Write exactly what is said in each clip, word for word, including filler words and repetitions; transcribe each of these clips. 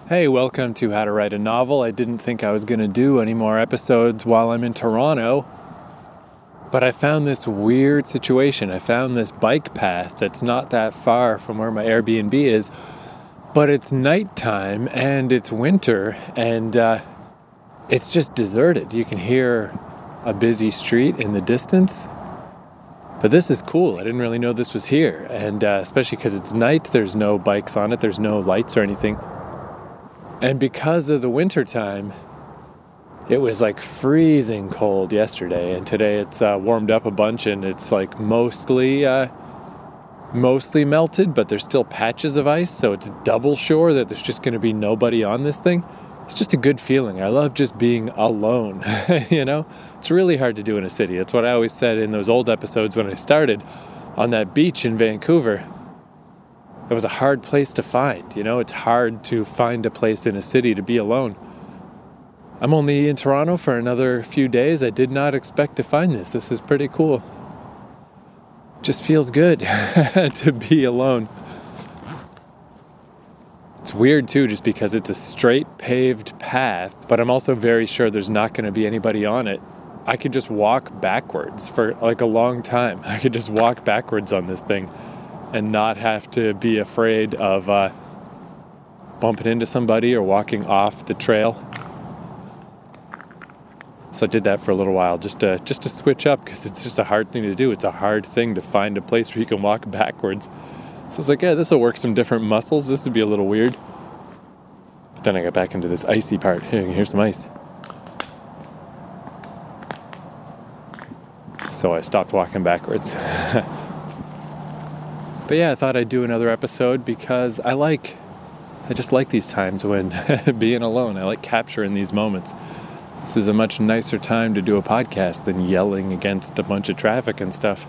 Hey, welcome to How to Write a Novel. I didn't think I was going to do any more episodes while I'm in Toronto, but I found this weird situation. I found this bike path that's not that far from where my Airbnb is, but it's nighttime and it's winter and uh, it's just deserted. You can hear a busy street in the distance, but this is cool. I didn't really know this was here, and uh, especially because it's night, there's no bikes on it, there's no lights or anything. And because of the winter time, it was like freezing cold yesterday, and today it's uh, warmed up a bunch, and it's like mostly uh, mostly melted, but there's still patches of ice, so it's double sure that there's just going to be nobody on this thing. It's just a good feeling. I love just being alone, you know? It's really hard to do in a city. That's what I always said in those old episodes when I started on that beach in Vancouver. It was a hard place to find, you know? It's hard to find a place in a city to be alone. I'm only in Toronto for another few days. I did not expect to find this. This is pretty cool. Just feels good to be alone. It's weird too, just because it's a straight paved path, but I'm also very sure there's not going to be anybody on it. I could just walk backwards for like a long time. I could just walk backwards on this thing and not have to be afraid of uh, bumping into somebody or walking off the trail. So I did that for a little while, just to, just to switch up, because it's just a hard thing to do. It's a hard thing to find a place where you can walk backwards. So it's like, yeah, this will work some different muscles. This would be a little weird. But then I got back into this icy part. Here, here's some ice. So I stopped walking backwards. But yeah, I thought I'd do another episode because I like, I just like these times when being alone. I like capturing these moments. This is a much nicer time to do a podcast than yelling against a bunch of traffic and stuff.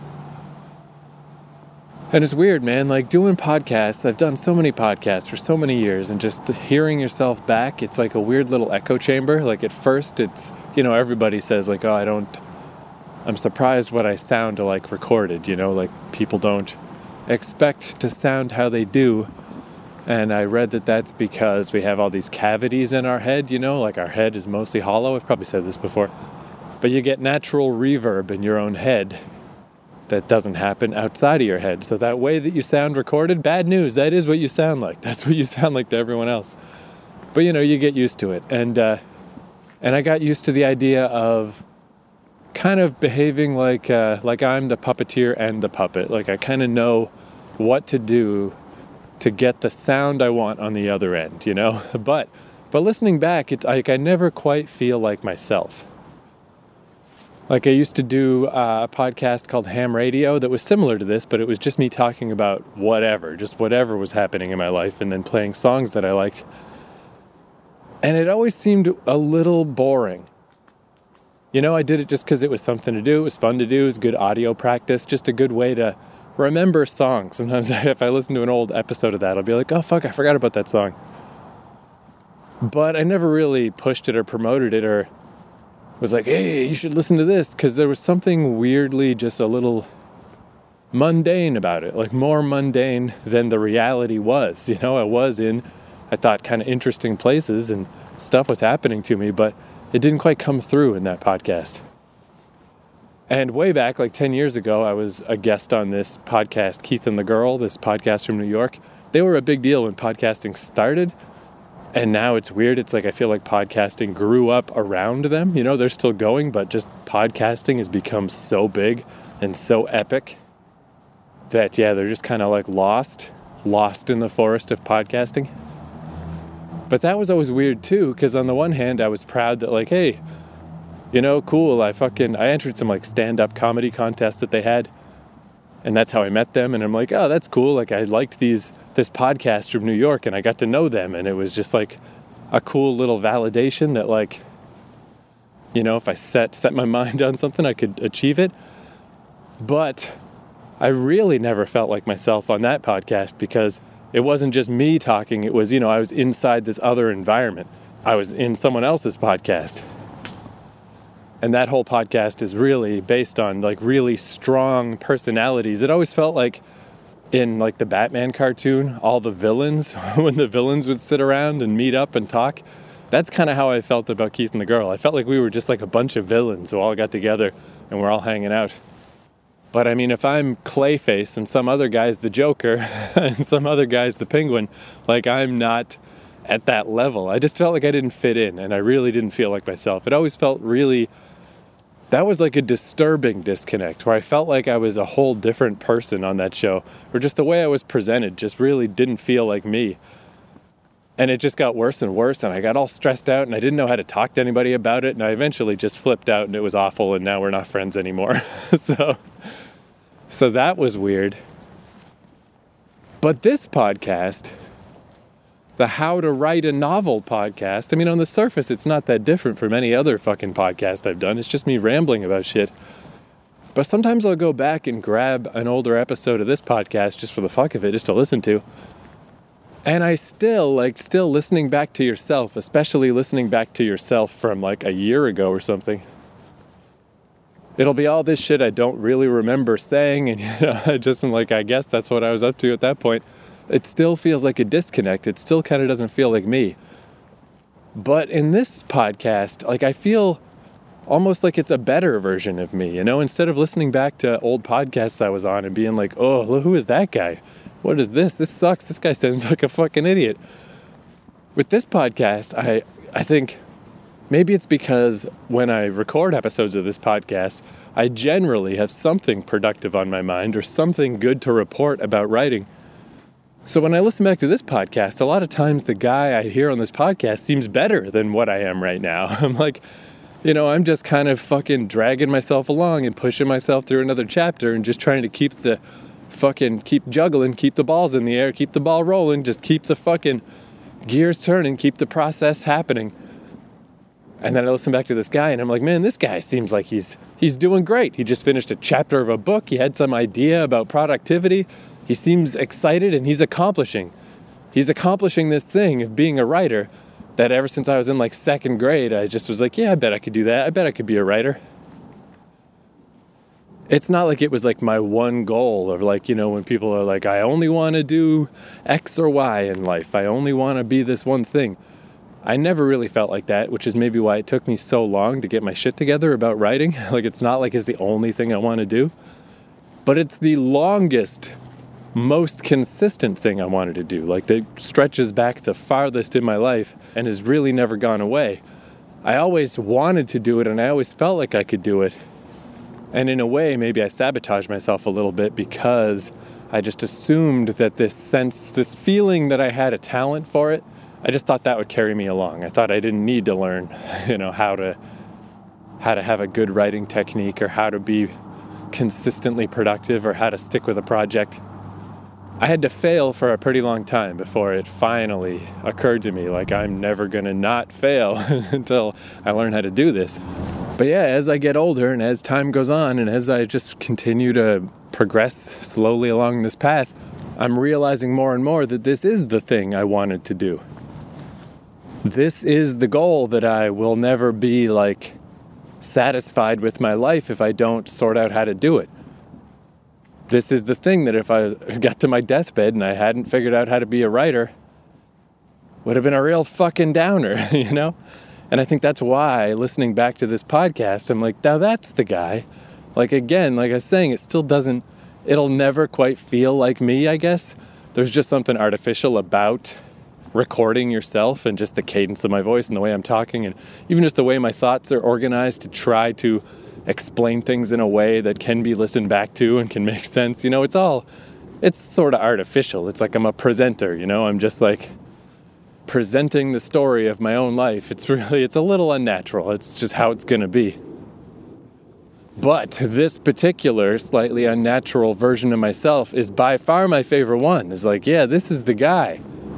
And it's weird, man, like doing podcasts, I've done so many podcasts for so many years, and just hearing yourself back, it's like a weird little echo chamber. Like at first it's, you know, everybody says like, oh, I don't, I'm surprised what I sound like recorded, you know, like people don't expect to sound how they do. And I read that that's because we have all these cavities in our head, you know, like our head is mostly hollow. I've probably said this before. But you get natural reverb in your own head that doesn't happen outside of your head. So that way that you sound recorded, bad news, that is what you sound like. That's what you sound like to everyone else. But, you know, you get used to it. And, uh, and I got used to the idea of kind of behaving like uh, like I'm the puppeteer and the puppet. Like I kind of know what to do to get the sound I want on the other end, you know? But but listening back, it's like I never quite feel like myself. Like I used to do a podcast called Ham Radio that was similar to this, but it was just me talking about whatever, just whatever was happening in my life, and then playing songs that I liked. And it always seemed a little boring. You know, I did it just because it was something to do, it was fun to do, it was good audio practice, just a good way to remember songs. Sometimes if I listen to an old episode of that, I'll be like, oh fuck, I forgot about that song. But I never really pushed it or promoted it or was like, hey, you should listen to this, because there was something weirdly just a little mundane about it, like more mundane than the reality was. You know, I was in, I thought, kind of interesting places and stuff was happening to me, but it didn't quite come through in that podcast. And way back, like ten years ago, I was a guest on this podcast, Keith and the Girl, this podcast from New York. They were a big deal when podcasting started. And now it's weird. It's like I feel like podcasting grew up around them. You know, they're still going, but just podcasting has become so big and so epic that, yeah, they're just kind of like lost, lost in the forest of podcasting. But that was always weird too, because on the one hand, I was proud that like, hey, you know, cool, I fucking, I entered some like stand-up comedy contests that they had, and that's how I met them, and I'm like, oh, that's cool, like I liked these, this podcast from New York, and I got to know them, and it was just like a cool little validation that like, you know, if I set, set my mind on something, I could achieve it. But I really never felt like myself on that podcast, because it wasn't just me talking, it was, you know, I was inside this other environment. I was in someone else's podcast. And that whole podcast is really based on like really strong personalities. It always felt like in like the Batman cartoon, all the villains, when the villains would sit around and meet up and talk. That's kind of how I felt about Keith and the Girl. I felt like we were just like a bunch of villains who all got together and we're all hanging out. But I mean, if I'm Clayface and some other guy's the Joker and some other guy's the Penguin, like I'm not at that level. I just felt like I didn't fit in, and I really didn't feel like myself. It always felt really, that was like a disturbing disconnect where I felt like I was a whole different person on that show, or just the way I was presented just really didn't feel like me. And it just got worse and worse, and I got all stressed out, and I didn't know how to talk to anybody about it, and I eventually just flipped out, and it was awful, and now we're not friends anymore. so, so that was weird. But this podcast, the How to Write a Novel podcast, I mean, on the surface, it's not that different from any other fucking podcast I've done. It's just me rambling about shit. But sometimes I'll go back and grab an older episode of this podcast just for the fuck of it, just to listen to. And I still, like, still listening back to yourself, especially listening back to yourself from, like, a year ago or something. It'll be all this shit I don't really remember saying, and, you know, I just am like, I guess that's what I was up to at that point. It still feels like a disconnect. It still kind of doesn't feel like me. But in this podcast, like, I feel almost like it's a better version of me, you know? Instead of listening back to old podcasts I was on and being like, oh, who is that guy? What is this? This sucks. This guy sounds like a fucking idiot. With this podcast, I I think maybe it's because when I record episodes of this podcast, I generally have something productive on my mind or something good to report about writing. So when I listen back to this podcast, a lot of times the guy I hear on this podcast seems better than what I am right now. I'm like, you know, I'm just kind of fucking dragging myself along and pushing myself through another chapter and just trying to keep the fucking keep juggling, keep the balls in the air, keep the ball rolling, just keep the fucking gears turning, keep the process happening. And then I listen back to this guy and I'm like, man, this guy seems like he's he's doing great. He just finished a chapter of a book. He had some idea about productivity. He seems excited and he's accomplishing. He's accomplishing this thing of being a writer that ever since I was in like second grade, I just was like, yeah, I bet I could do that. I bet I could be a writer. It's not like it was like my one goal, or like, you know, when people are like, I only want to do X or Y in life. I only want to be this one thing. I never really felt like that, which is maybe why it took me so long to get my shit together about writing. Like, it's not like it's the only thing I want to do, but it's the longest, most consistent thing I wanted to do. Like, that stretches back the farthest in my life and has really never gone away. I always wanted to do it and I always felt like I could do it. And in a way, maybe I sabotaged myself a little bit because I just assumed that this sense, this feeling that I had a talent for it, I just thought that would carry me along. I thought I didn't need to learn, you know, how to how to have a good writing technique or how to be consistently productive or how to stick with a project. I had to fail for a pretty long time before it finally occurred to me, like, I'm never going to not fail until I learn how to do this. But yeah, as I get older and as time goes on and as I just continue to progress slowly along this path, I'm realizing more and more that this is the thing I wanted to do. This is the goal that I will never be, like, satisfied with my life if I don't sort out how to do it. This is the thing that if I got to my deathbed and I hadn't figured out how to be a writer, would have been a real fucking downer, you know? And I think that's why, listening back to this podcast, I'm like, now that's the guy. Like, again, like I was saying, it still doesn't, it'll never quite feel like me, I guess. There's just something artificial about recording yourself and just the cadence of my voice and the way I'm talking and even just the way my thoughts are organized to try to explain things in a way that can be listened back to and can make sense. You know, it's all, it's sort of artificial. It's like I'm a presenter, you know, I'm just like presenting the story of my own life. It's really, it's a little unnatural. It's just how it's going to be. But this particular slightly unnatural version of myself is by far my favorite one. It's like, yeah, this is the guy.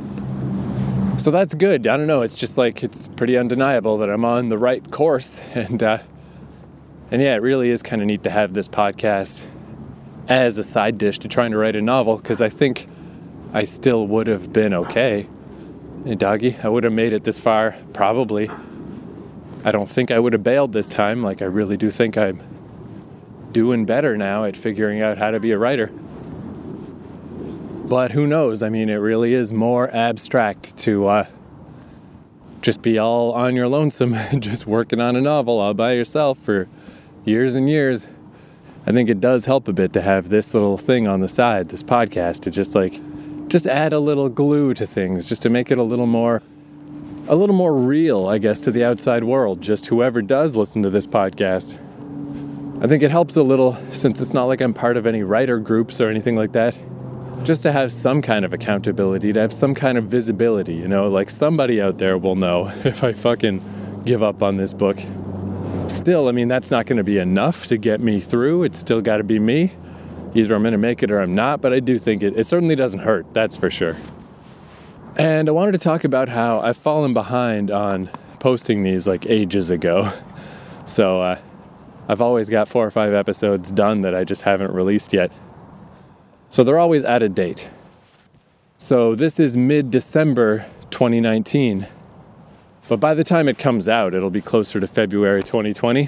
So that's good. I don't know. It's just like, it's pretty undeniable that I'm on the right course. And, uh, and yeah, it really is kind of neat to have this podcast as a side dish to trying to write a novel, because I think I still would have been okay. Hey, doggy, I would have made it this far, probably. I don't think I would have bailed this time. Like, I really do think I'm doing better now at figuring out how to be a writer. But who knows? I mean, it really is more abstract to uh, just be all on your lonesome, just working on a novel all by yourself for years and years. I think it does help a bit to have this little thing on the side, this podcast, to just like, just add a little glue to things, just to make it a little more, a little more real, I guess, to the outside world. Just whoever does listen to this podcast. I think it helps a little, since it's not like I'm part of any writer groups or anything like that, just to have some kind of accountability, to have some kind of visibility, you know, like somebody out there will know if I fucking give up on this book. Still, I mean, that's not going to be enough to get me through. It's still got to be me. Either I'm going to make it or I'm not, but I do think it, it certainly doesn't hurt, that's for sure. And I wanted to talk about how I've fallen behind on posting these like ages ago. So uh, I've always got four or five episodes done that I just haven't released yet. So they're always out of date. So this is mid-December twenty nineteen. But by the time it comes out, it'll be closer to February twenty twenty.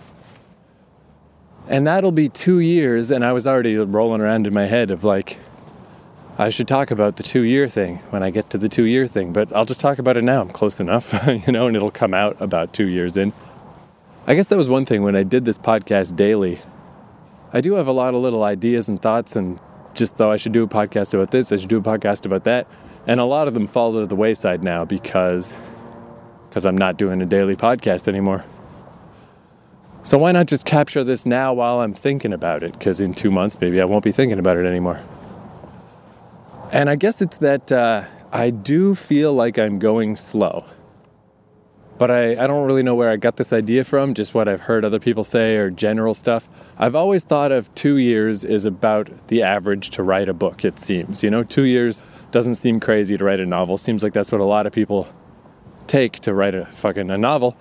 And that'll be two years, and I was already rolling around in my head of like, I should talk about the two-year thing when I get to the two-year thing, but I'll just talk about it now. I'm close enough, you know, and it'll come out about two years in. I guess that was one thing when I did this podcast daily. I do have a lot of little ideas and thoughts, and just though I should do a podcast about this, I should do a podcast about that, and a lot of them fall to the wayside now because... because I'm not doing a daily podcast anymore. So why not just capture this now while I'm thinking about it? Because in two months, maybe I won't be thinking about it anymore. And I guess it's that uh, I do feel like I'm going slow. But I, I don't really know where I got this idea from, just what I've heard other people say or general stuff. I've always thought of two years is about the average to write a book, it seems. You know, two years doesn't seem crazy to write a novel. Seems like that's what a lot of people take to write a fucking a novel.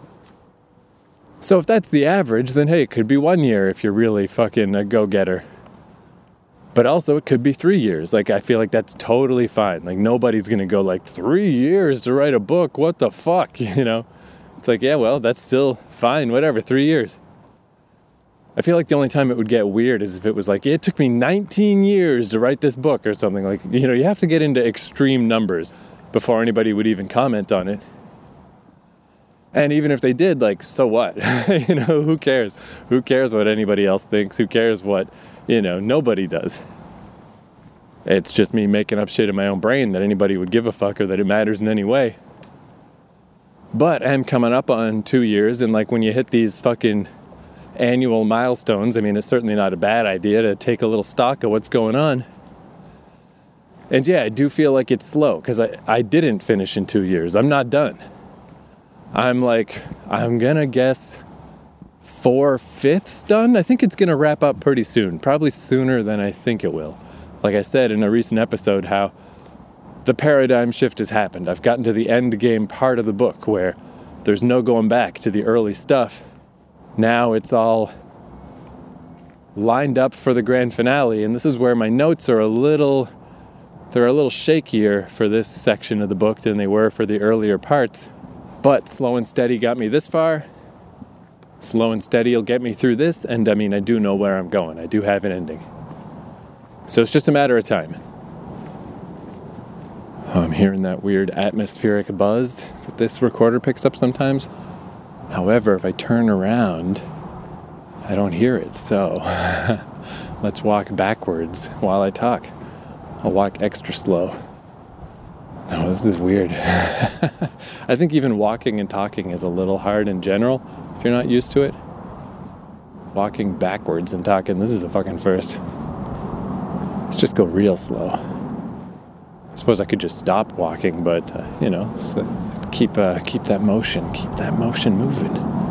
So if that's the average, then hey, it could be one year if you're really fucking a go-getter. But also it could be three years. Like, I feel like that's totally fine. Like, nobody's gonna go like, three years to write a book, what the fuck, you know? It's like, yeah, well, that's still fine, whatever, three years. I feel like the only time it would get weird is if it was like, it took me nineteen years to write this book or something. Like, you know, you have to get into extreme numbers before anybody would even comment on it. And even if they did, like, so what? You know, who cares? Who cares what anybody else thinks? Who cares what, you know, nobody does. It's just me making up shit in my own brain that anybody would give a fuck or that it matters in any way. But I'm coming up on two years, and like when you hit these fucking annual milestones, I mean, it's certainly not a bad idea to take a little stock of what's going on. And yeah, I do feel like it's slow, because I, I didn't finish in two years. I'm not done. I'm like, I'm gonna guess four-fifths done? I think it's gonna wrap up pretty soon. Probably sooner than I think it will. Like I said in a recent episode, how the paradigm shift has happened. I've gotten to the end game part of the book where there's no going back to the early stuff. Now it's all lined up for the grand finale, and this is where my notes are a little... They're a little shakier for this section of the book than they were for the earlier parts. But Slow and Steady got me this far. Slow and Steady will get me through this. And I mean, I do know where I'm going. I do have an ending. So it's just a matter of time. Oh, I'm hearing that weird atmospheric buzz that this recorder picks up sometimes. However, if I turn around, I don't hear it. So let's walk backwards while I talk. I'll walk extra slow. Oh, this is weird. I think even walking and talking is a little hard in general, if you're not used to it. Walking backwards and talking, this is a fucking first. Let's just go real slow. I suppose I could just stop walking, but, uh, you know, let's, uh, keep, uh, keep that motion, keep that motion moving.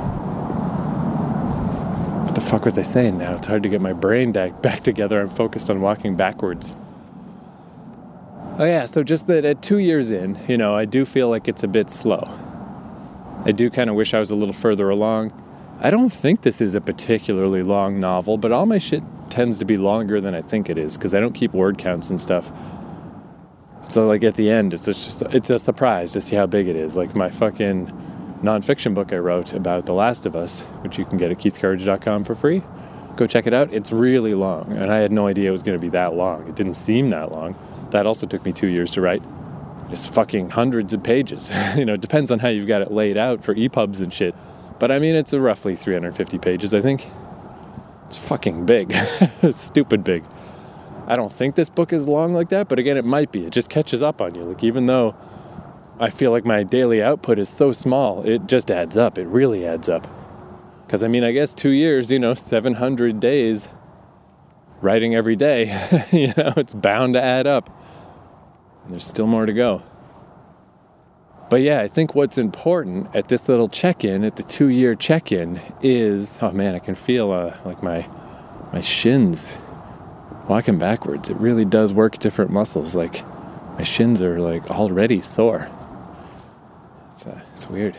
What the fuck was I saying now? It's hard to get my brain back together. I'm focused on walking backwards. Oh yeah, so just that at two years in, you know, I do feel like it's a bit slow. I do kind of wish I was a little further along. I don't think this is a particularly long novel, but all my shit tends to be longer than I think it is, because I don't keep word counts and stuff. So like at the end, it's just it's a surprise to see how big it is. Like my fucking nonfiction book I wrote about The Last of Us, which you can get at keith courage dot com for free. Go check it out. It's really long, and I had no idea it was going to be that long. It didn't seem that long. That also took me two years to write. Just fucking hundreds of pages. You know, it depends on how you've got it laid out for E P U Bs and shit. But I mean, it's a roughly three hundred fifty pages, I think. It's fucking big. It's stupid big. I don't think this book is long like that, but again, it might be. It just catches up on you. Like, even though I feel like my daily output is so small, it just adds up. It really adds up. Because, I mean, I guess two years, you know, seven hundred days writing every day, you know, it's bound to add up. And there's still more to go. But yeah, I think what's important at this little check-in, at the two-year check-in, is, oh man, I can feel uh, like my my shins walking backwards. It really does work different muscles. Like, my shins are like already sore. It's uh, it's weird.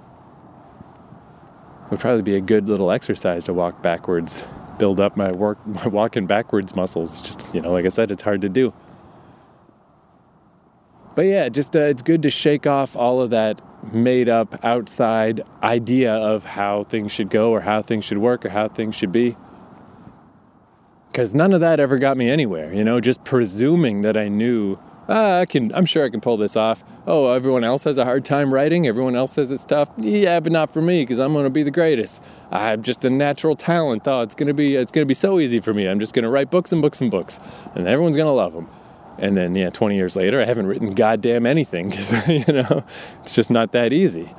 Would probably be a good little exercise to walk backwards, build up my work, my walking backwards muscles. Just, you know, like I said, it's hard to do. But yeah, just uh, it's good to shake off all of that made up outside idea of how things should go or how things should work or how things should be. Because none of that ever got me anywhere, you know, just presuming that I knew, ah, I can, I'm sure I can pull this off. Oh, everyone else has a hard time writing. Everyone else says it's tough. Yeah, but not for me, because I'm going to be the greatest. I have just a natural talent. Oh, it's going to be, it's going to be so easy for me. I'm just going to write books and books and books, and everyone's going to love them. And then, yeah, twenty years later, I haven't written goddamn anything, because, you know, it's just not that easy.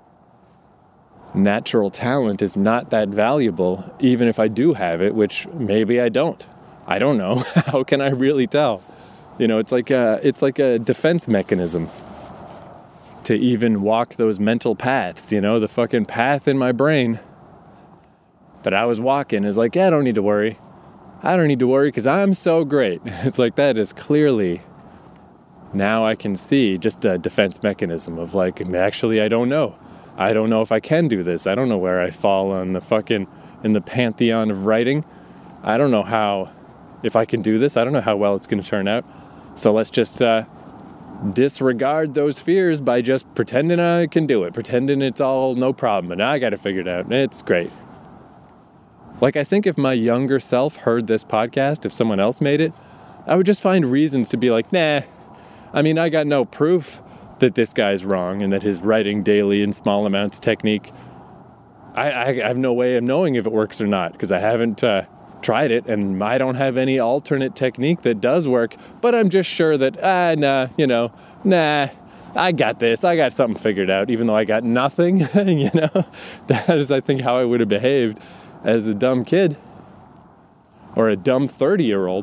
Natural talent is not that valuable, even if I do have it, which maybe I don't. I don't know. How can I really tell? You know, it's like a, it's like a defense mechanism to even walk those mental paths, you know, the fucking path in my brain that I was walking is like, yeah, I don't need to worry. I don't need to worry because I'm so great. It's like, that is clearly, now I can see just a defense mechanism of like, actually, I don't know. I don't know if I can do this. I don't know where I fall on the fucking, in the pantheon of writing. I don't know how, if I can do this, I don't know how well it's going to turn out. So let's just uh, disregard those fears by just pretending I can do it. Pretending it's all no problem. And I got to figure it out. It's great. Like, I think if my younger self heard this podcast, if someone else made it, I would just find reasons to be like, nah. I mean, I got no proof that this guy's wrong and that his writing daily in small amounts technique, I, I have no way of knowing if it works or not because I haven't uh, tried it and I don't have any alternate technique that does work, but I'm just sure that, ah, nah, you know, nah, I got this. I got something figured out, even though I got nothing, you know. That is, I think, how I would have behaved as a dumb kid or a dumb thirty-year-old.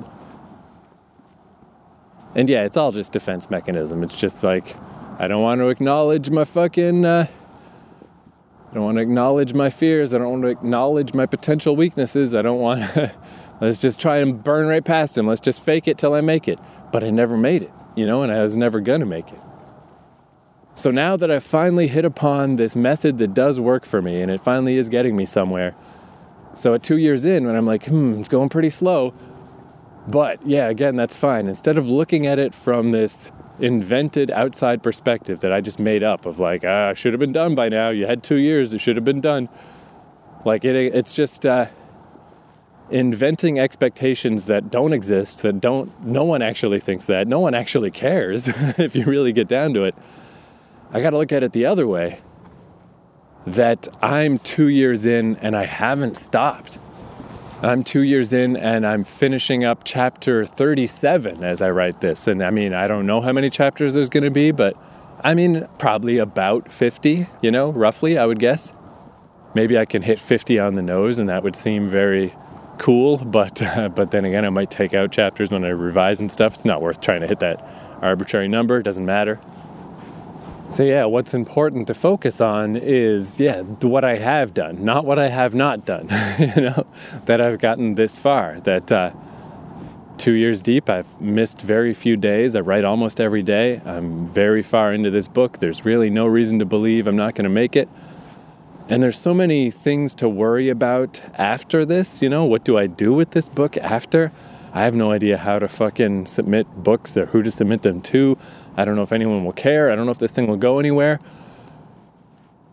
And yeah, it's all just defense mechanism. It's just like, I don't want to acknowledge my fucking, uh, I don't want to acknowledge my fears. I don't want to acknowledge my potential weaknesses. I don't want to, let's just try and burn right past them. Let's just fake it till I make it. But I never made it, you know, and I was never going to make it. So now that I've finally hit upon this method that does work for me, and it finally is getting me somewhere. So at two years in, when I'm like, hmm, it's going pretty slow. But yeah, again, that's fine. Instead of looking at it from this invented outside perspective that I just made up of like, ah, should have been done by now. You had two years. It should have been done. Like it, it's just uh, inventing expectations that don't exist, that don't, no one actually thinks that. No one actually cares if you really get down to it. I got to look at it the other way. That I'm two years in and I haven't stopped. I'm two years in and I'm finishing up chapter thirty-seven as I write this. And I mean, I don't know how many chapters there's going to be, but I mean, probably about fifty, you know, roughly, I would guess. Maybe I can hit fifty on the nose and that would seem very cool. But, uh, but then again, I might take out chapters when I revise and stuff. It's not worth trying to hit that arbitrary number. It doesn't matter. So yeah, what's important to focus on is, yeah, what I have done, not what I have not done, you know, that I've gotten this far, that uh, two years deep, I've missed very few days. I write almost every day. I'm very far into this book. There's really no reason to believe I'm not going to make it. And there's so many things to worry about after this, you know, what do I do with this book after? I have no idea how to fucking submit books or who to submit them to. I don't know if anyone will care. I don't know if this thing will go anywhere.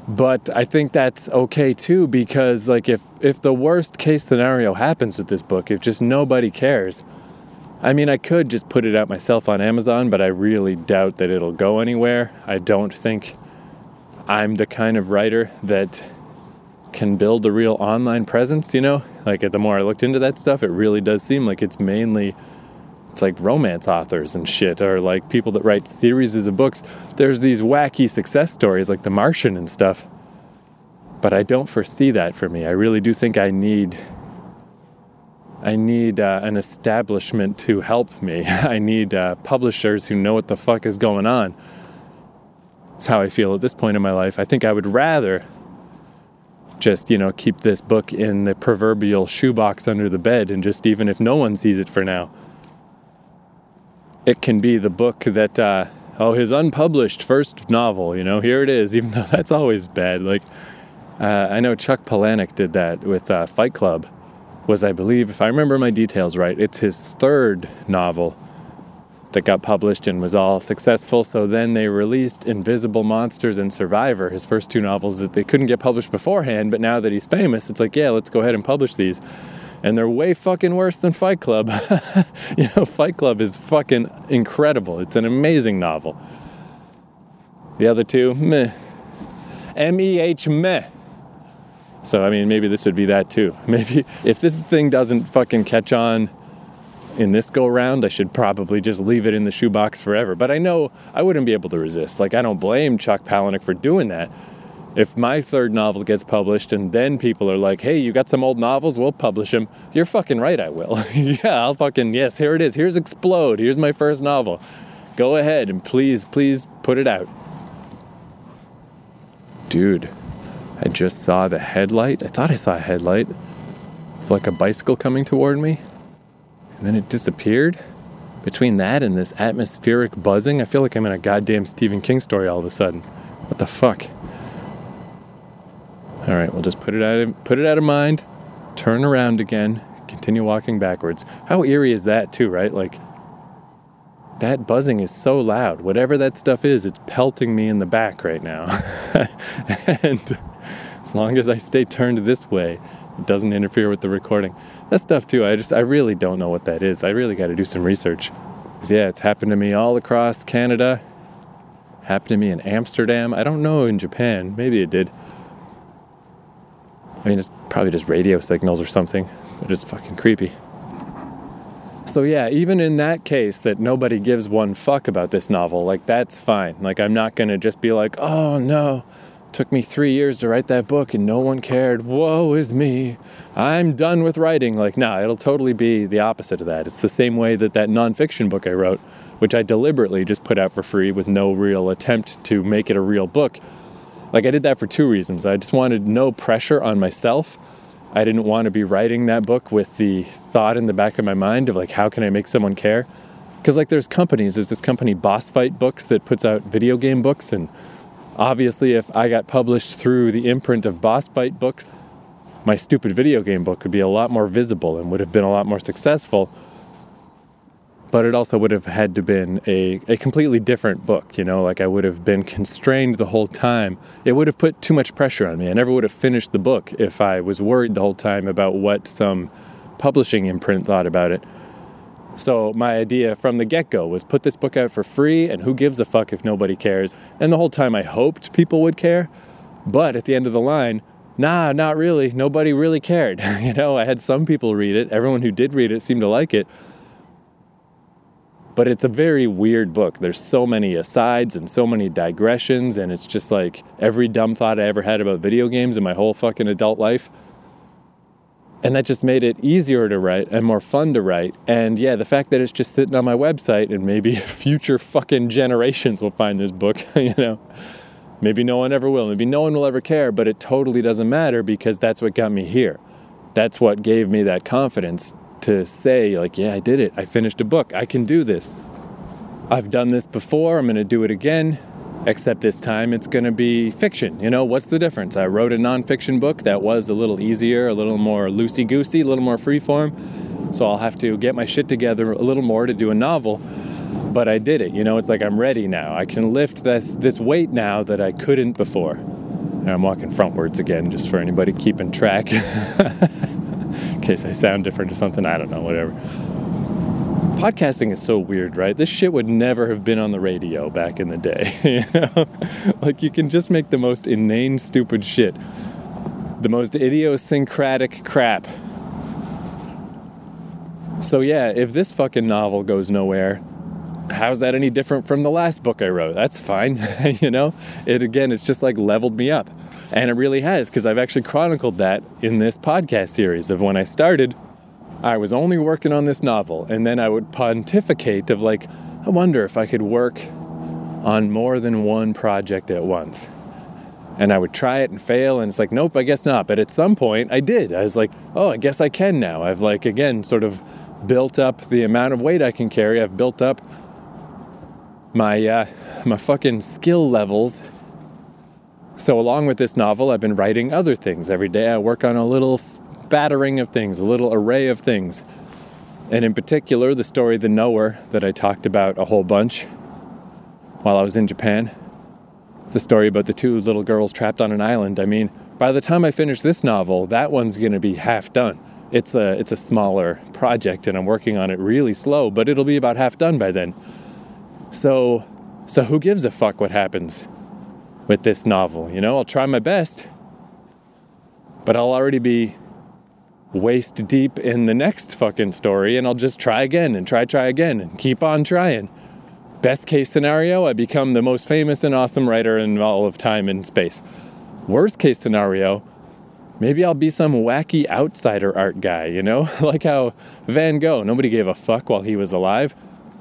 But I think that's okay too, because like if, if the worst case scenario happens with this book, if just nobody cares, I mean, I could just put it out myself on Amazon, but I really doubt that it'll go anywhere. I don't think I'm the kind of writer that can build a real online presence, you know? Like, the more I looked into that stuff, it really does seem like it's mainly, it's like romance authors and shit, or like people that write series of books. There's these wacky success stories like The Martian and stuff, but I don't foresee that for me. I really do think I need... I need uh, an establishment to help me. I need uh, publishers who know what the fuck is going on. That's how I feel at this point in my life. I think I would rather just, you know, keep this book in the proverbial shoebox under the bed, and just, even if no one sees it for now, it can be the book that, uh, oh, his unpublished first novel, you know, here it is, even though that's always bad. Like, uh, I know Chuck Palahniuk did that with uh, Fight Club. Was, I believe, if I remember my details right, it's his third novel that got published and was all successful. So then they released Invisible Monsters and Survivor, his first two novels that they couldn't get published beforehand, but now that he's famous, it's like, yeah, let's go ahead and publish these. And they're way fucking worse than Fight Club. You know, Fight Club is fucking incredible. It's an amazing novel. The other two, meh. M E H, meh. So, I mean, maybe this would be that too. Maybe if this thing doesn't fucking catch on in this go-round, I should probably just leave it in the shoebox forever. But I know I wouldn't be able to resist. Like, I don't blame Chuck Palahniuk for doing that. If my third novel gets published and then people are like, hey, you got some old novels, we'll publish them. You're fucking right, I will. Yeah, I'll fucking, yes, here it is. Here's Explode. Here's my first novel. Go ahead and please, please put it out. Dude. I just saw the headlight. I thought I saw a headlight of like a bicycle coming toward me. And then it disappeared. Between that and this atmospheric buzzing, I feel like I'm in a goddamn Stephen King story all of a sudden. What the fuck? All right, we'll just put it out of, put it out of mind, turn around again, continue walking backwards. How eerie is that too, right? Like, that buzzing is so loud. Whatever that stuff is, it's pelting me in the back right now. And as long as I stay turned this way, it doesn't interfere with the recording. That stuff too, I just, I really don't know what that is. I really got to do some research. 'Cause yeah, it's happened to me all across Canada. Happened to me in Amsterdam. I don't know in Japan. Maybe it did. I mean, it's probably just radio signals or something. But it's fucking creepy. So yeah, even in that case that nobody gives one fuck about this novel, like, that's fine. Like, I'm not going to just be like, oh no, took me three years to write that book and no one cared. Woe is me. I'm done with writing. Like, nah, it'll totally be the opposite of that. It's the same way that that nonfiction book I wrote, which I deliberately just put out for free with no real attempt to make it a real book. Like, I did that for two reasons. I just wanted no pressure on myself. I didn't want to be writing that book with the thought in the back of my mind of, like, how can I make someone care? Because, like, there's companies. There's this company, Boss Fight Books, that puts out video game books. And obviously, if I got published through the imprint of Boss Fight Books, my stupid video game book would be a lot more visible and would have been a lot more successful. But it also would have had to been a, a completely different book, you know, like I would have been constrained the whole time. It would have put too much pressure on me. I never would have finished the book if I was worried the whole time about what some publishing imprint thought about it. So my idea from the get-go was put this book out for free, and who gives a fuck if nobody cares? And the whole time I hoped people would care. But at the end of the line, nah, not really. Nobody really cared. You know, I had some people read it. Everyone who did read it seemed to like it. But it's a very weird book. There's so many asides and so many digressions, and it's just like every dumb thought I ever had about video games in my whole fucking adult life. And that just made it easier to write and more fun to write. And yeah, the fact that it's just sitting on my website and maybe future fucking generations will find this book, you know. Maybe no one ever will. Maybe no one will ever care, but it totally doesn't matter because that's what got me here. That's what gave me that confidence to say, like, yeah, I did it. I finished a book. I can do this. I've done this before. I'm going to do it again. Except this time it's going to be fiction. You know, what's the difference? I wrote a nonfiction book that was a little easier, a little more loosey-goosey, a little more freeform. So I'll have to get my shit together a little more to do a novel. But I did it. You know, it's like I'm ready now. I can lift this, this weight now that I couldn't before. And I'm walking frontwards again, just for anybody keeping track. In case I sound different or something, I don't know, whatever. Podcasting is so weird, right? This shit would never have been on the radio back in the day, you know? Like, you can just make the most inane, stupid shit. The most idiosyncratic crap. So yeah, if this fucking novel goes nowhere, how's that any different from the last book I wrote? That's fine, you know? It, again, it's just like leveled me up. And it really has, because I've actually chronicled that in this podcast series of when I started, I was only working on this novel, and then I would pontificate of like, I wonder if I could work on more than one project at once. And I would try it and fail, and it's like, nope, I guess not. But at some point, I did. I was like, oh, I guess I can now. I've like, again, sort of built up the amount of weight I can carry. I've built up my uh, my fucking skill levels. So along with this novel, I've been writing other things. Every day I work on a little spattering of things, a little array of things. And in particular, the story The Knower that I talked about a whole bunch while I was in Japan. The story about the two little girls trapped on an island. I mean, by the time I finish this novel, that one's going to be half done. It's a it's a smaller project, and I'm working on it really slow, but it'll be about half done by then. So, so who gives a fuck what happens with this novel? You know, I'll try my best, but I'll already be waist deep in the next fucking story, and I'll just try again and try, try again and keep on trying. Best case scenario, I become the most famous and awesome writer in all of time and space. Worst case scenario, maybe I'll be some wacky outsider art guy, you know? Like how Van Gogh, nobody gave a fuck while he was alive.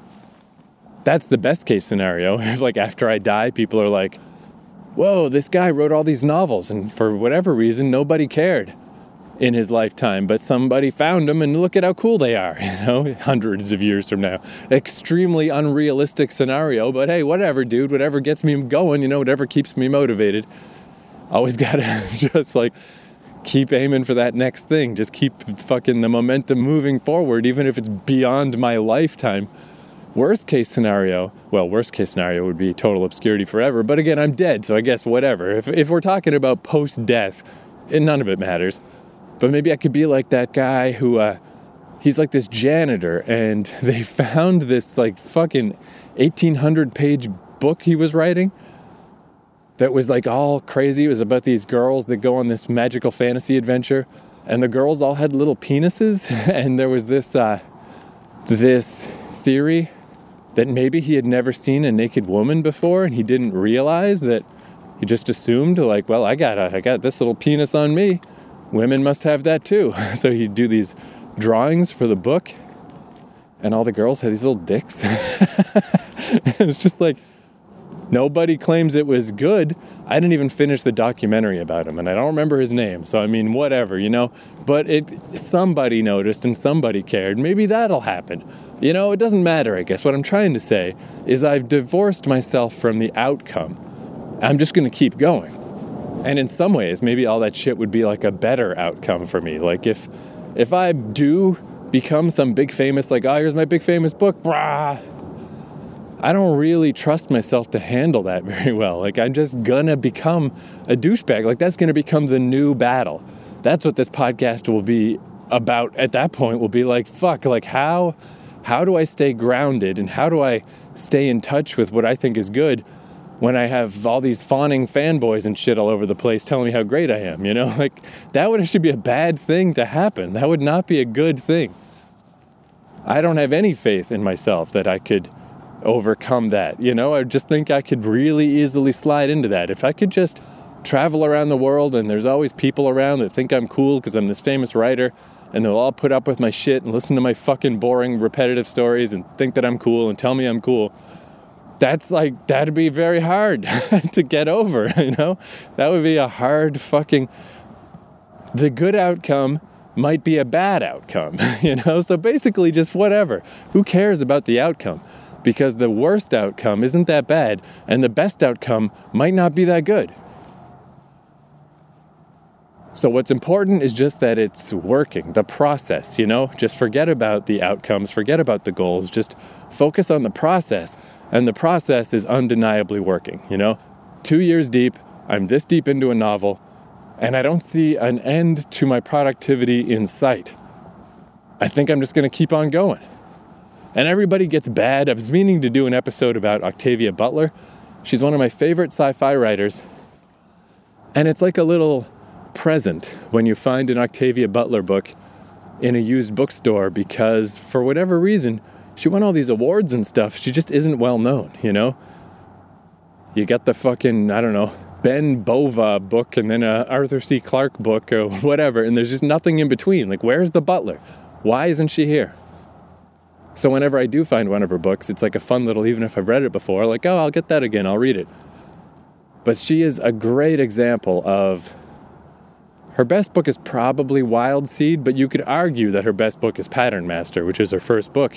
That's the best case scenario. Like after I die, people are like, whoa, this guy wrote all these novels, and for whatever reason, nobody cared in his lifetime, but somebody found them, and look at how cool they are, you know, hundreds of years from now. Extremely unrealistic scenario, but hey, whatever, dude, whatever gets me going, you know, whatever keeps me motivated. Always gotta just like keep aiming for that next thing. Just keep fucking the momentum moving forward, even if it's beyond my lifetime. Worst case scenario, well, worst case scenario would be total obscurity forever, but again, I'm dead, so I guess whatever. If if we're talking about post-death, none of it matters. But maybe I could be like that guy who, uh, he's like this janitor, and they found this like fucking eighteen hundred page book he was writing that was like all crazy. It was about these girls that go on this magical fantasy adventure, and the girls all had little penises, and there was this, uh, this theory that maybe he had never seen a naked woman before, and he didn't realize that. He just assumed like, well, I got a, I got this little penis on me. Women must have that too. So he'd do these drawings for the book, and all the girls had these little dicks. And it's just like, nobody claims it was good. I didn't even finish the documentary about him, and I don't remember his name. So I mean, whatever, you know. But it somebody noticed and somebody cared. Maybe that'll happen. You know, it doesn't matter, I guess. What I'm trying to say is I've divorced myself from the outcome. I'm just going to keep going. And in some ways, maybe all that shit would be like a better outcome for me. Like if if I do become some big famous, like, oh, here's my big famous book, brah, I don't really trust myself to handle that very well. Like, I'm just gonna become a douchebag. Like, that's gonna become the new battle. That's what this podcast will be about at that point, will be like, fuck, like how, how do I stay grounded, and how do I stay in touch with what I think is good when I have all these fawning fanboys and shit all over the place telling me how great I am, you know? Like, that would actually be a bad thing to happen. That would not be a good thing. I don't have any faith in myself that I could overcome that, you know? I just think I could really easily slide into that. If I could just travel around the world, and there's always people around that think I'm cool because I'm this famous writer, and they'll all put up with my shit and listen to my fucking boring, repetitive stories and think that I'm cool and tell me I'm cool, that's like, that'd be very hard to get over, you know? That would be a hard fucking, the good outcome might be a bad outcome, you know? So basically just whatever. Who cares about the outcome? Because the worst outcome isn't that bad, and the best outcome might not be that good. So what's important is just that it's working, the process, you know? Just forget about the outcomes, forget about the goals, just focus on the process. And the process is undeniably working, you know? Two years deep, I'm this deep into a novel, and I don't see an end to my productivity in sight. I think I'm just going to keep on going. And everybody gets bad. I was meaning to do an episode about Octavia Butler. She's one of my favorite sci-fi writers. And it's like a little present when you find an Octavia Butler book in a used bookstore, because for whatever reason, she won all these awards and stuff. She just isn't well known, you know? You got the fucking, I don't know, Ben Bova book and then a Arthur C. Clarke book or whatever, and there's just nothing in between. Like, where's the Butler? Why isn't she here? So whenever I do find one of her books, it's like a fun little, even if I've read it before, like, oh, I'll get that again, I'll read it. But she is a great example of, her best book is probably Wild Seed, but you could argue that her best book is Pattern Master, which is her first book.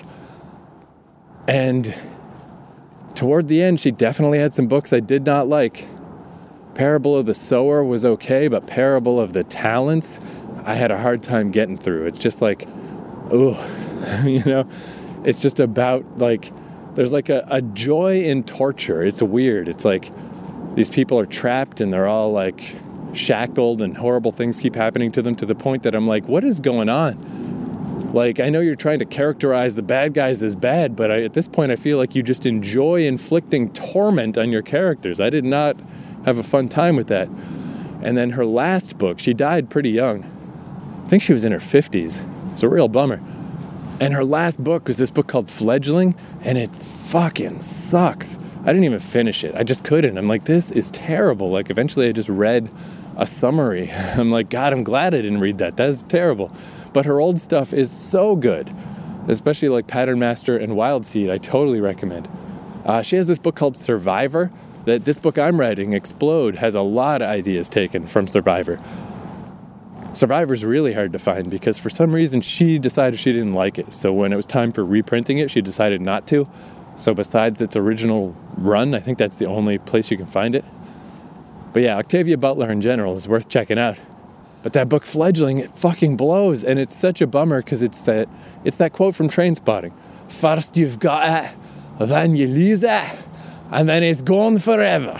And toward the end, she definitely had some books I did not like. Parable of the Sower was okay, but Parable of the Talents, I had a hard time getting through. It's just like, ooh, you know, it's just about like, there's like a, a joy in torture. It's weird. It's like these people are trapped and they're all like shackled and horrible things keep happening to them, to the point that I'm like, what is going on? Like, I know you're trying to characterize the bad guys as bad, but I, at this point I feel like you just enjoy inflicting torment on your characters. I did not have a fun time with that. And then her last book, she died pretty young. I think she was in her fifties. It's a real bummer. And her last book was this book called Fledgling, and it fucking sucks. I didn't even finish it. I just couldn't. I'm like, this is terrible. Like, eventually I just read a summary. I'm like, God, I'm glad I didn't read that. That's terrible. But her old stuff is so good, especially like Pattern Master and Wild Seed. I totally recommend. Uh, she has this book called Survivor, that this book I'm writing, Explode, has a lot of ideas taken from Survivor. Survivor's really hard to find because for some reason she decided she didn't like it. So when it was time for reprinting it, she decided not to. So besides its original run, I think that's the only place you can find it. But yeah, Octavia Butler in general is worth checking out. But that book Fledgling, it fucking blows. And it's such a bummer because it's that, it's that quote from Trainspotting. First you've got it, then you lose it, and then it's gone forever.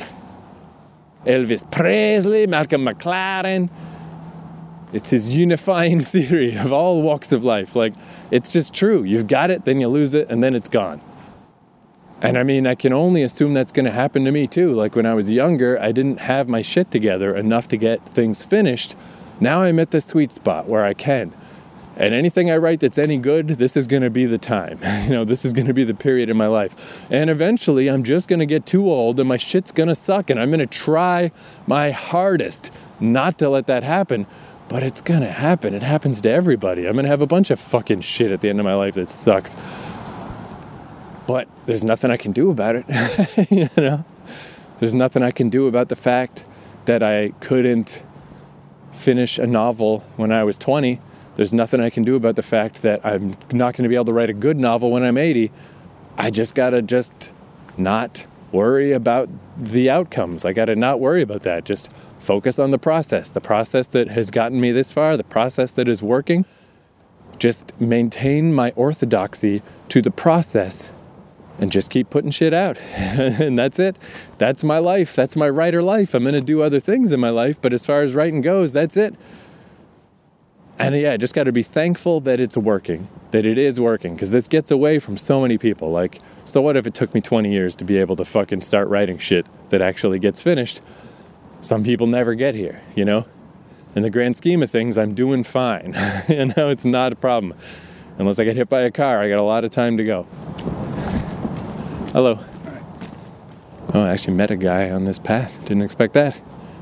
Elvis Presley, Malcolm McLaren. It's his unifying theory of all walks of life. Like, it's just true. You've got it, then you lose it, and then it's gone. And I mean, I can only assume that's going to happen to me too. Like when I was younger, I didn't have my shit together enough to get things finished. Now I'm at the sweet spot where I can. And anything I write that's any good, this is going to be the time. You know, this is going to be the period in my life. And eventually I'm just going to get too old and my shit's going to suck. And I'm going to try my hardest not to let that happen. But it's going to happen. It happens to everybody. I'm going to have a bunch of fucking shit at the end of my life that sucks. But there's nothing I can do about it. You know? There's nothing I can do about the fact that I couldn't finish a novel when I was twenty. There's nothing I can do about the fact that I'm not going to be able to write a good novel when I'm eighty. I just got to just not worry about the outcomes. I got to not worry about that. Just focus on the process. The process that has gotten me this far, the process that is working. Just maintain my orthodoxy to the process and just keep putting shit out. And that's it. That's my life. That's my writer life. I'm going to do other things in my life, but as far as writing goes, that's it. And yeah, I just got to be thankful that it's working, that it is working, because this gets away from so many people. Like, so what if it took me twenty years to be able to fucking start writing shit that actually gets finished? Some people never get here, you know? In the grand scheme of things, I'm doing fine. You know, it's not a problem. Unless I get hit by a car, I got a lot of time to go. Hello. Oh, I actually met a guy on this path. Didn't expect that.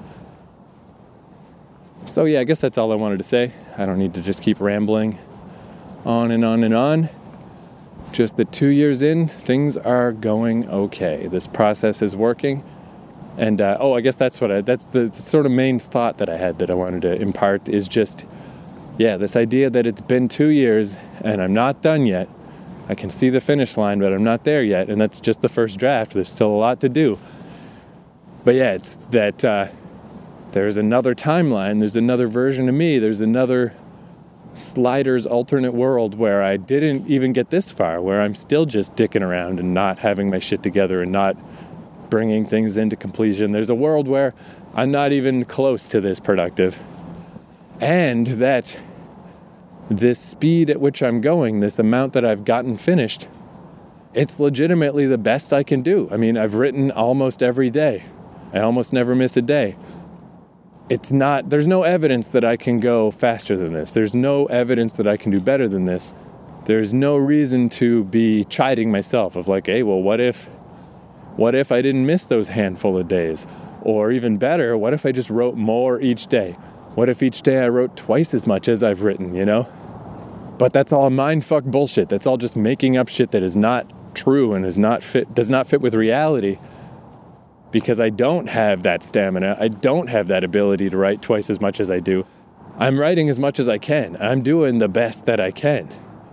So yeah, I guess that's all I wanted to say. I don't need to just keep rambling on and on and on. Just that two years in, things are going okay. This process is working. And, uh, oh, I guess that's what I, that's the, the sort of main thought that I had that I wanted to impart is just, yeah, this idea that it's been two years and I'm not done yet. I can see the finish line, but I'm not there yet. And that's just the first draft. There's still a lot to do. But yeah, it's that uh, there's another timeline. There's another version of me. There's another Sliders alternate world where I didn't even get this far, where I'm still just dicking around and not having my shit together and not bringing things into completion. There's a world where I'm not even close to this productive. And that this speed at which I'm going, this amount that I've gotten finished, it's legitimately the best I can do. I mean, I've written almost every day. I almost never miss a day. It's not, there's no evidence that I can go faster than this. There's no evidence that I can do better than this. There's no reason to be chiding myself of like, hey, well, what if, what if I didn't miss those handful of days? Or even better, what if I just wrote more each day? What if each day I wrote twice as much as I've written, you know? But that's all mindfuck bullshit. That's all just making up shit that is not true and is not fit, does not fit with reality. Because I don't have that stamina. I don't have that ability to write twice as much as I do. I'm writing as much as I can. I'm doing the best that I can.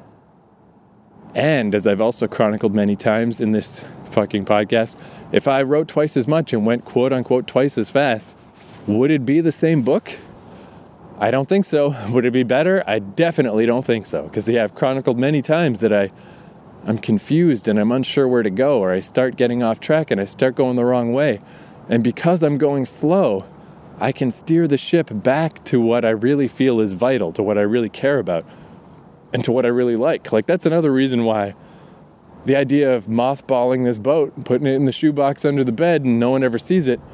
And as I've also chronicled many times in this fucking podcast, if I wrote twice as much and went quote unquote twice as fast, would it be the same book? I don't think so. Would it be better? I definitely don't think so. Because yeah, I've chronicled many times that I I'm confused and I'm unsure where to go, or I start getting off track and I start going the wrong way. And because I'm going slow, I can steer the ship back to what I really feel is vital, to what I really care about, and to what I really like. Like, that's another reason why the idea of mothballing this boat and putting it in the shoebox under the bed and no one ever sees it,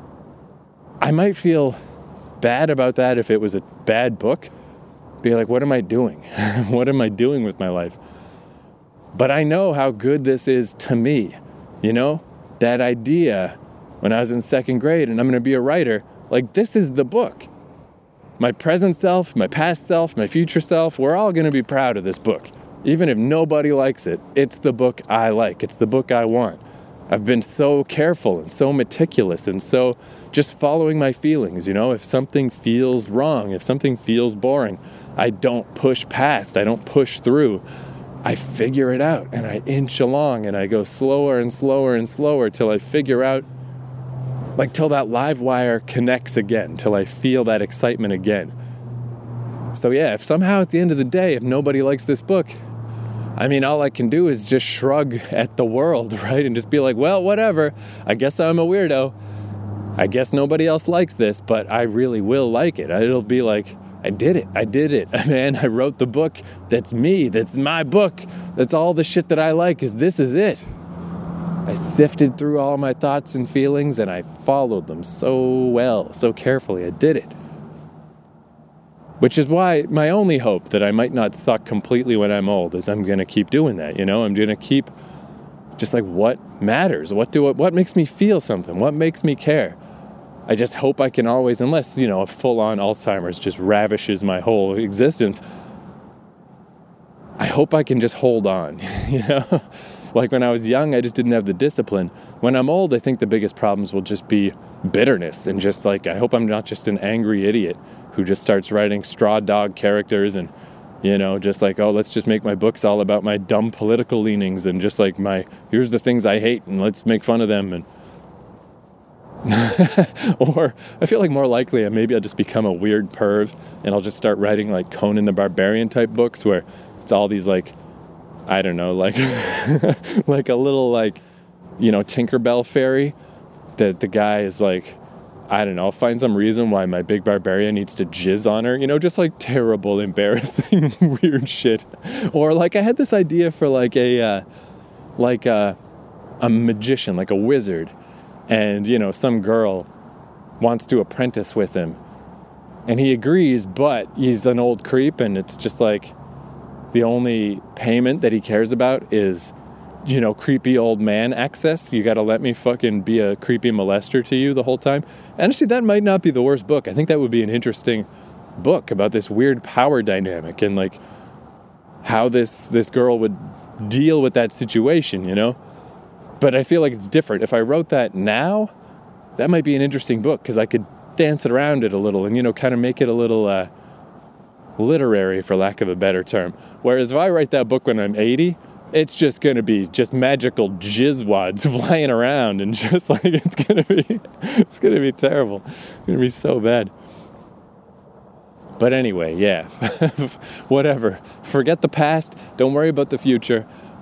I might feel bad about that if it was a bad book. Be like, what am I doing? What am I doing with my life? But I know how good this is to me, you know? That idea, when I was in second grade and I'm going to be a writer, like, this is the book. My present self, my past self, my future self, we're all going to be proud of this book. Even if nobody likes it, it's the book I like. It's the book I want. I've been so careful and so meticulous and so just following my feelings, you know? If something feels wrong, if something feels boring, I don't push past, I don't push through. I figure it out and I inch along and I go slower and slower and slower till I figure out, like till that live wire connects again, till I feel that excitement again. So yeah, if somehow at the end of the day, if nobody likes this book, I mean, all I can do is just shrug at the world, right? And just be like, well, whatever. I guess I'm a weirdo. I guess nobody else likes this, but I really will like it. It'll be like, I did it. I did it. Man, I wrote the book. That's me. That's my book. That's all the shit that I like, is this is it. I sifted through all my thoughts and feelings and I followed them so well, so carefully. I did it. Which is why my only hope that I might not suck completely when I'm old is I'm going to keep doing that, you know? I'm going to keep just like, what matters? What do what makes me feel something? What makes me care? I just hope I can always, unless, you know, a full-on Alzheimer's just ravishes my whole existence, I hope I can just hold on, you know? Like when I was young, I just didn't have the discipline. When I'm old, I think the biggest problems will just be bitterness and just like, I hope I'm not just an angry idiot who just starts writing straw dog characters and, you know, just like, oh, let's just make my books all about my dumb political leanings and just like my, here's the things I hate and let's make fun of them. And or I feel like more likely maybe I'll just become a weird perv and I'll just start writing like Conan the Barbarian type books where it's all these like, I don't know, like like a little like, you know, Tinkerbell fairy that the guy is like, I don't know, I'll find some reason why my big barbarian needs to jizz on her, you know, just like terrible, embarrassing, weird shit. Or like I had this idea for like a uh, like a, a magician, like a wizard. And, you know, some girl wants to apprentice with him. And he agrees, but he's an old creep, and it's just like the only payment that he cares about is, you know, creepy old man access. You got to let me fucking be a creepy molester to you the whole time. And actually, that might not be the worst book. I think that would be an interesting book about this weird power dynamic and, like, how this, this girl would deal with that situation, you know? But I feel like it's different. If I wrote that now, that might be an interesting book because I could dance it around it a little and, you know, kind of make it a little uh, literary, for lack of a better term. Whereas if I write that book when I'm eighty, it's just going to be just magical jizzwads flying around and just like, it's going to be, it's going to be terrible. It's going to be so bad. But anyway, yeah, whatever. Forget the past. Don't worry about the future.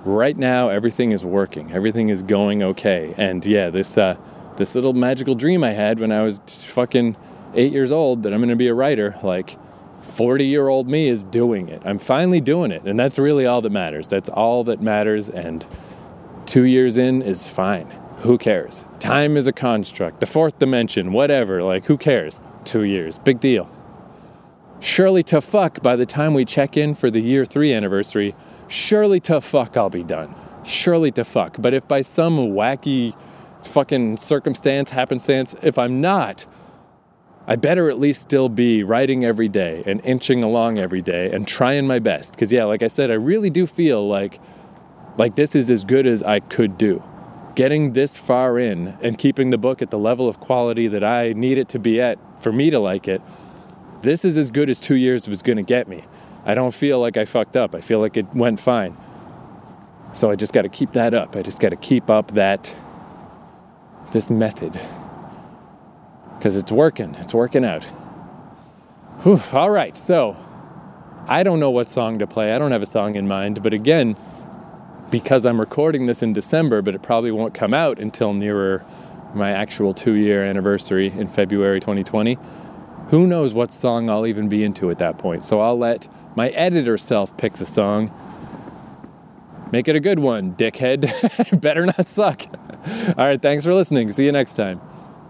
right now everything is working. Everything is going okay. And yeah, this uh, this little magical dream I had when I was fucking eight years old that I'm going to be a writer, like forty-year-old me is doing it. I'm finally doing it. And that's really all that matters. That's all that matters. And two years in is fine. Who cares? Time is a construct. The fourth dimension, whatever. Like, who cares? Two years. Big deal. Surely to fuck, by the time we check in for the year three anniversary, surely to fuck I'll be done. Surely to fuck. But if by some wacky fucking circumstance, happenstance, if I'm not, I better at least still be writing every day and inching along every day and trying my best. Because yeah, like I said, I really do feel like like this is as good as I could do. Getting this far in and keeping the book at the level of quality that I need it to be at for me to like it, this is as good as two years was going to get me. I don't feel like I fucked up. I feel like it went fine. So I just got to keep that up. I just got to keep up that, this method. Because it's working. It's working out. Whew. All right, so I don't know what song to play. I don't have a song in mind. But again, because I'm recording this in December, but it probably won't come out until nearer my actual two-year anniversary in February twenty twenty, who knows what song I'll even be into at that point. So I'll let my editor self pick the song. Make it a good one, dickhead. Better not suck. All right, thanks for listening. See you next time.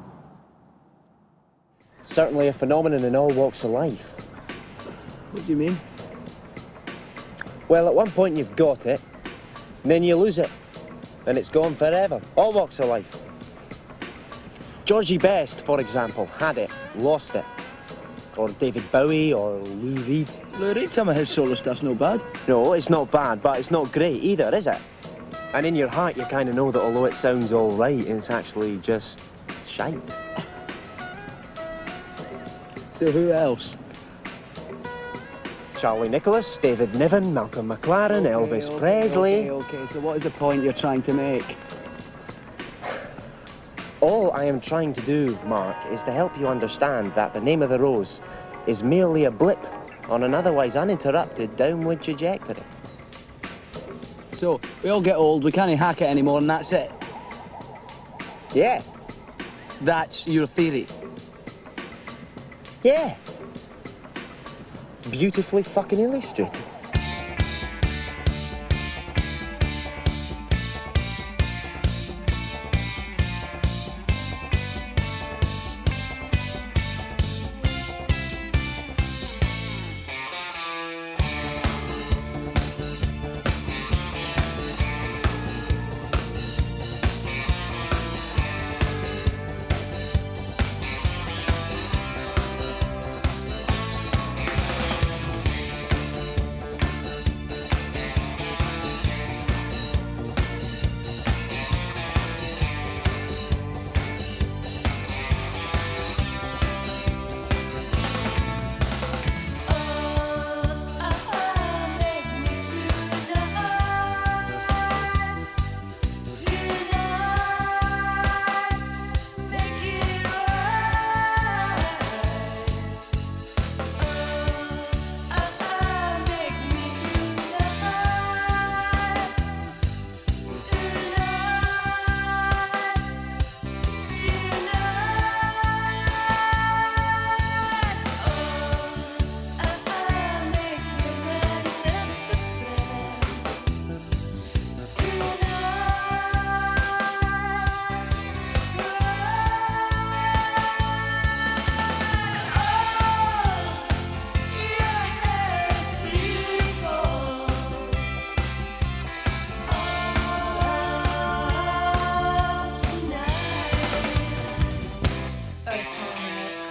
Certainly a phenomenon in all walks of life. What do you mean? Well, at one point you've got it, and then you lose it, and it's gone forever. All walks of life. Georgie Best, for example, had it, lost it. Or David Bowie, or Lou Reed. Lou Reed, some of his solo stuff's no bad. No, it's not bad, but it's not great either, is it? And in your heart, you kind of know that although it sounds all right, it's actually just shite. So who else? Charlie Nicholas, David Niven, Malcolm McLaren, Okay, Elvis okay, Presley. Okay, okay, so what is the point you're trying to make? All I am trying to do, Mark, is to help you understand that The Name of the Rose is merely a blip on an otherwise uninterrupted downward trajectory. So, we all get old, we can't hack it anymore, and that's it? Yeah. That's your theory? Yeah. Beautifully fucking illustrated. Atomic